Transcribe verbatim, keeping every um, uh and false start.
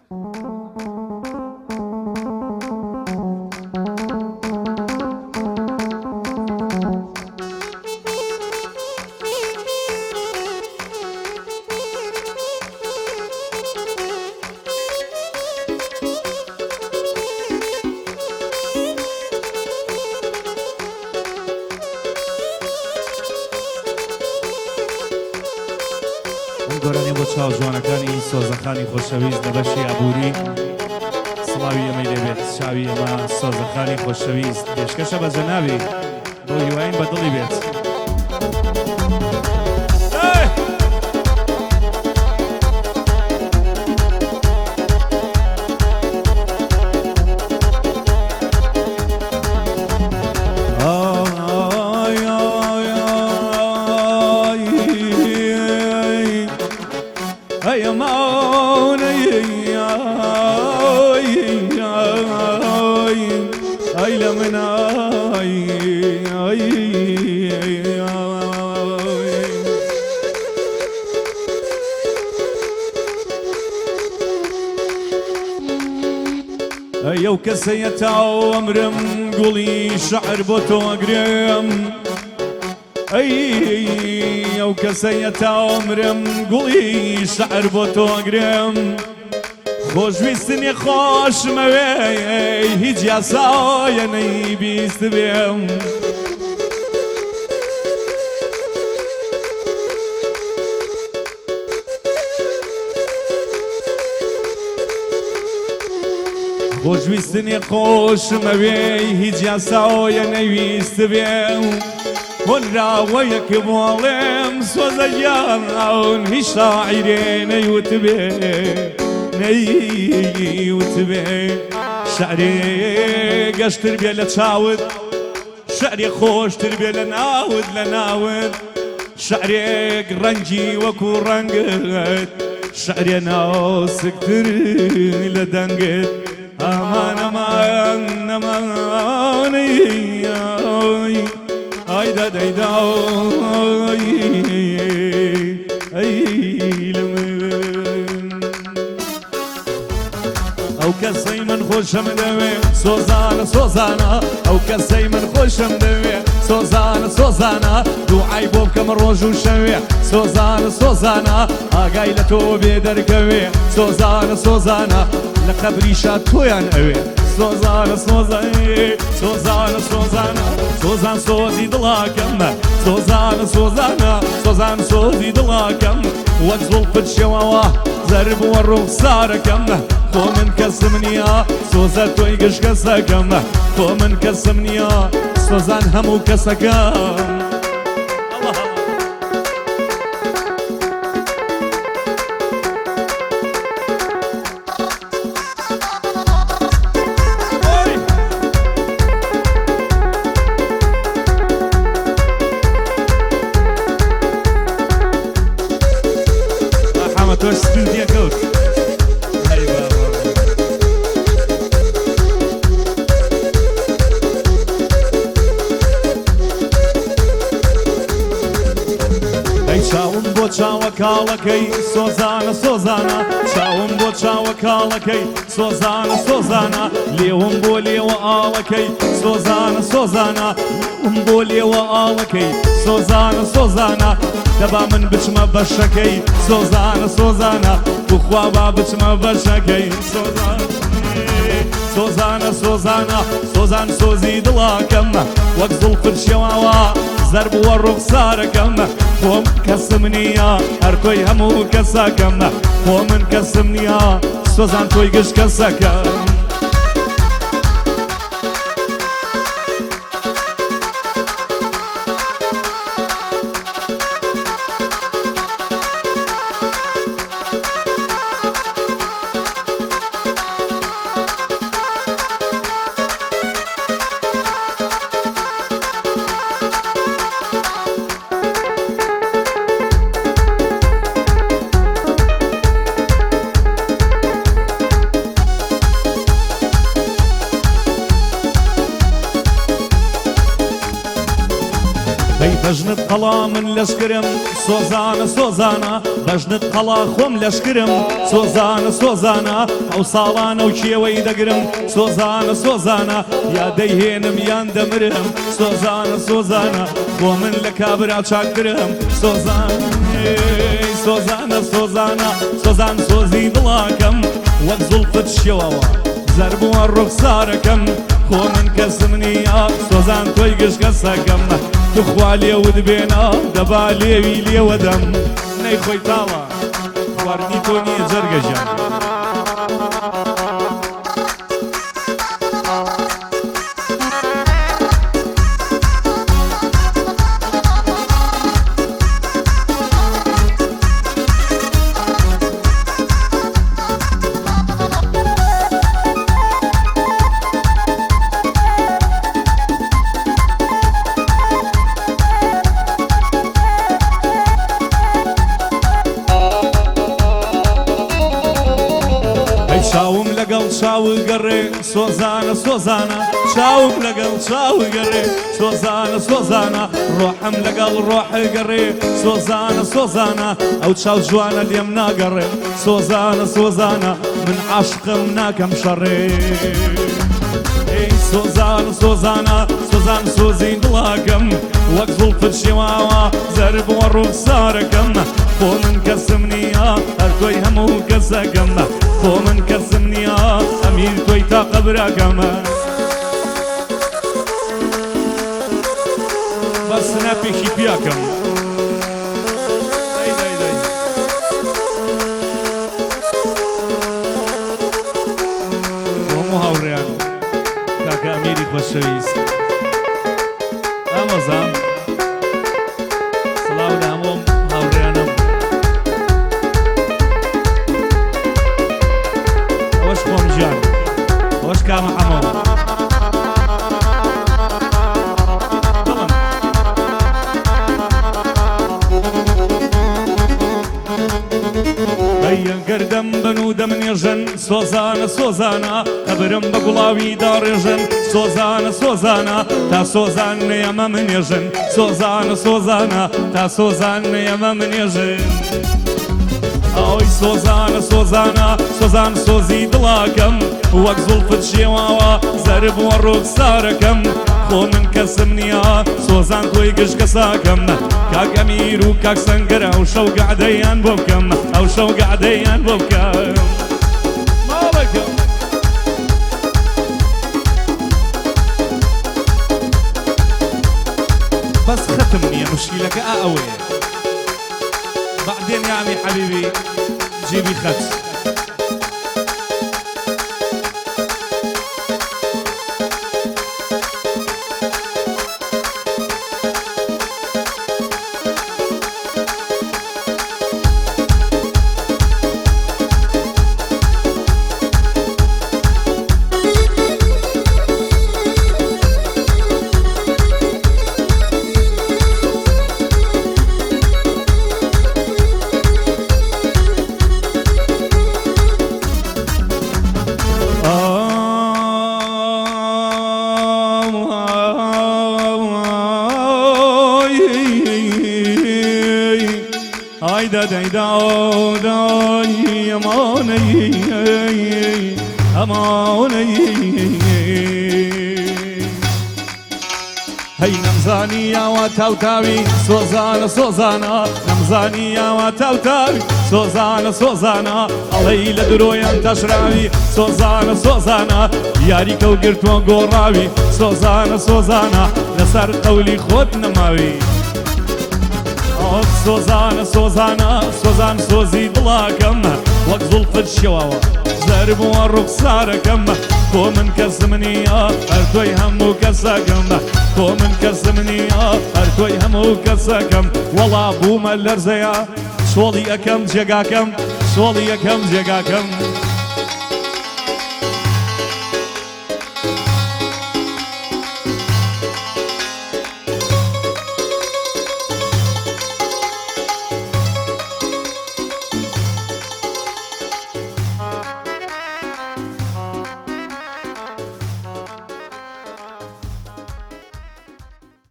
گۆرانی بۆ چاو جوانەکانی سۆزەخانی خۆشەویست لە بەشی ئابووری سڵاوی ئەمەی دەبێت چاوی ئەمە سۆزەخانی خۆشەویست پێشکەشە بە جەنابی بۆ هیواین بە دڵی بێت ئەو کەسەیە تاو ئەمرم گوڵی شەعر بۆ تۆ ئەگرێم ئەی ئەو کەسەیە تاو ئەمرم گوڵی شەعر بۆ تۆ ئەگرێم خۆشویستنی خۆشمەوێ هیچ یاسایە نەیبیست بێم خۆشویستنی خۆشمەوێ هیچ یاسایە نەیویست بێم هۆنراوەیەک بۆڵێم سۆزە گیان هیچ شاعیرێ نەیوت بێ نەیوت بێ شعرێ گەشتر بێ لە چاوت شعرێ خۆشتر بێ لە ناوت لە ناوت شعرێک ڕەنگی وەکو ڕەنگت شعرێ ناسکتر لە دەنگت ئامان ئەمان ئەمانەی ئایدا دەیدا ئەی لە من ئەو کەسەی من خۆشم دەوێ سۆزانە سۆزانە ئەو کەسەی من خۆشم دەوێ سۆزانە سۆزانە دوعای بۆ بکەم ڕۆژ و شەوێ سۆزانە سۆزانە ئاگای لە تۆ بێ دەرکەوێ سۆزانە سۆزانە لە قەبریشە تۆیان ئەوێ سۆزانە سۆزانە سۆزانە سۆزانە سۆزان سۆزی دڵاکەمە سۆزانە سۆزانە سۆزان سۆزی دڵاکەم وەک زوڵفت شێوەوە زەربووە ڕوخسارەکەمە خۆ من کەسم نییە سۆزە تۆی گشت کەسەکەمە خۆ من کەسم نییە سۆزان هەموو کەسەکەم تۆ ستودیە کەوت ئەی چاوم بۆ چاوە کاڵەکەی سۆزانە سۆزانە چاوم بۆ چاوە کاڵەکەی سۆزانە سۆزانە لێوم بۆ لێوە ئاڵەکەی سۆزانە سۆزانە لێوم بۆ لێوە ئاڵەکەی سۆزانە سۆزانە دەبا من بچمە بەشەکەی سۆزانە سۆزانە بخوا با بچمە بەشەکەی سۆزانە سۆزانە سۆزانە سۆزان سۆزی دڵاکەمە وەک زوڵفت شێواوە زەربووە ڕوخسارەکەمە خۆم کەسم نییە هەر تۆی هەموو کەسەکەمە خۆ من کەسم نییە سۆزان تۆی گشت کەسەکەم بەژنت قەڵا من لەشکرم سۆزانە سۆزانە بەژنت قەڵا خۆم لەشکرم سۆزانە سۆزانە ئەو ساڵانە و کێوەی دەگرم سۆزانە سۆزانە یا دەیهێنم یان دەمرم سۆزانە سۆزانە خۆ من لە کابرا چاکترم سۆزان سۆزانە سۆزانە سۆزان سۆزی دڵاکەم وەک زوڵفت شێوەوە زەربووە ڕوخسارەکەم خۆ من کەسم نییە سۆزان تۆی گشت کەسەکەم توخوا لێوت بێنە دەبا لێوی لێوەدەم نەی خۆی تاوە خواردنی تۆ نییە جەرگەژان چاوم لەگەڵ چاوی گەڕێ سۆزانە سۆزانە چاوم لەگەڵ چاوی گەڕێ سۆزانە سۆزانە ڕۆحم لەگەڵ ڕۆحی گەڕێ سۆزانە سۆزانە ئەو چاو جوانە لێم ناگەڕێ سۆزانە سۆزانە من عاشقم ناکەم شەڕێ سۆزانە سۆزانە سۆزان سۆزی دڵاکەم وەک زوڵفت شێواوە زەربووە ڕوخسارەکەم خۆ من کەسم نییە هەر تۆی هەموو کەسەکەم خۆ من کەسم نییە ئەمیر تۆی تا قەبراکەمە بە سنەپێکی پیاکەم هەموو هاوڕێیان کاکە ئەمیری خۆشەویست ئامۆزام سڵاو لە هەموو هاوڕێیانم ئەوەش خۆم گیان ئەوەش کامە حەمەوە گەردەم بن و دەمنێژن سۆزانە سۆزانە قەبرم بە گوڵاوی داڕێژن سۆزانە سۆزانە تا سۆزان نەیەمە منێژن سۆزانە سۆزانە تا سۆزان نەیەمە منێژن ئەوی سۆزانە سۆزانە سۆزان سۆزی دڵاکەم وەک زوڵفت شێواوە زەربووە ڕوخسارەکەم خۆ من کەسم نییە سۆزان تۆی گشت کەساکەم کاک ئەمیر و کاک سەنگەر ئەو شەو گەعدەیان بۆ بکەم ئەو شەو گەعدەیان بۆ بکەم ماڵەکەم بەس ختم نییە مشکیلەکە ئەوەیە بعدين يعني حبيبي جيبي خت هايدا دايدا داي اماني اماني هي نمزاني يا واتاوتاوي سوزانا سوزانا نمزاني يا واتاوتاوي سوزانا سوزانا علي لدرويان تشراوي سوزانا سوزانا ياري كو قرتو قوراوي سوزانا سوزانا لسر قولي خود نماوي سۆزانە سۆزانە سۆزان سۆزی دڵاکەم وەک زوڵفت شێواوە زەربووە ڕوخسارەکەم خۆ من کەسم نییە هەر تۆی هەموو کەسەکەم خۆ من کەسم نییە هەر تۆی هەموو کەسەکەم وەڵا بوومە لەرزەیە شۆڵی ئەەکەم جێگاکەم شۆڵی ئەەکەم جێگاکەم